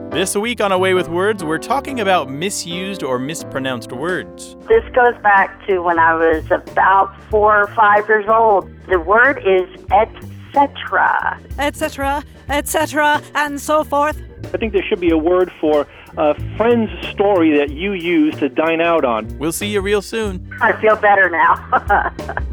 This week on Away with Words, we're talking about misused or mispronounced words. This goes back to when I was about 4 or 5 years old. The word is etc. Etc., etc., and so forth. I think there should be a word for a friend's story that you use to dine out on. We'll see you real soon. I feel better now.